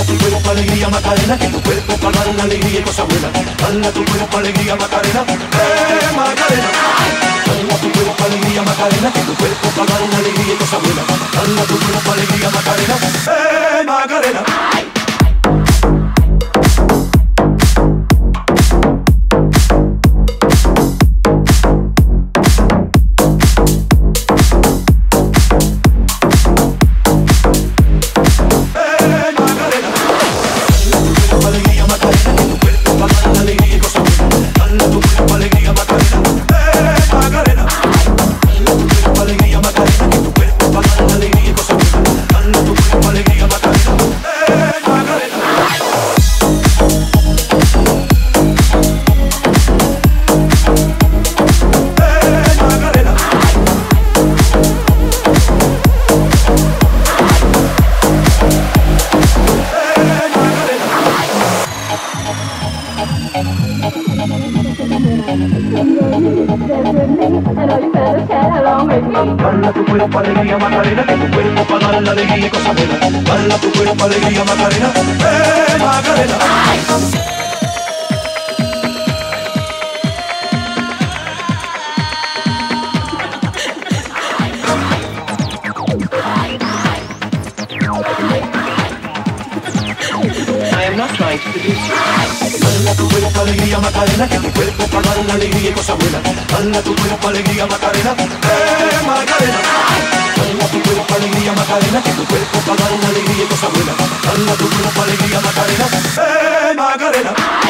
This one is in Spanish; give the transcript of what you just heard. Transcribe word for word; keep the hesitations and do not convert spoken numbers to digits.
tu cuerpo alegría Macarena, que tu cuerpo para dar la alegría y cosas buenas. Dale a tu cuerpo alegría Macarena, eh Macarena. Dale a tu cuerpo alegría Macarena, que tu cuerpo para dar la alegría y cosas buenas. Dale a tu cuerpo alegría Macarena, eh Macarena. Dale a tu cuerpo alegría Macarena, que tu cuerpo para dar la alegría y cosas buenas. Dale a tu cuerpo alegría Macarena, eh Macarena. I am not trying to produce you. Dale a tu cuerpo alegría Macarena, que tu cuerpo para dar la alegría y cosas buenas. Dale a tu cuerpo alegría Macarena, eh Macarena. Dale a tu cuerpo alegría Macarena, que tu cuerpo para dar la alegría y cosas buenas. Dale a tu cuerpo alegría Macarena, eh Macarena.